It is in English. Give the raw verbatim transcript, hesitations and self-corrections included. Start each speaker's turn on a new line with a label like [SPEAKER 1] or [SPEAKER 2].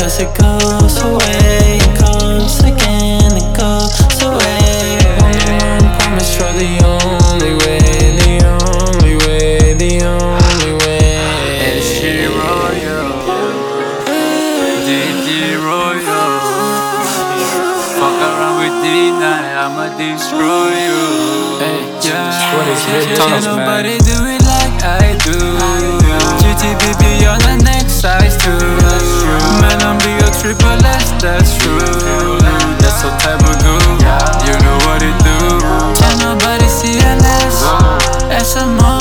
[SPEAKER 1] Cause it goes away, it comes again, it goes away. One promise, you're the only way, the only way, the only way.
[SPEAKER 2] And she royal, D D royal. Fuck around with D nine, I'ma destroy you.
[SPEAKER 3] Hey,
[SPEAKER 2] Yeah,
[SPEAKER 3] what is it?
[SPEAKER 2] can't
[SPEAKER 3] Tunnels,
[SPEAKER 2] nobody
[SPEAKER 3] man.
[SPEAKER 2] do it like I do. G T B B on the next size too. Man, I'm be a triple S, that's true. That's so type of goo. You know what it do. Can't nobody see unless S M R.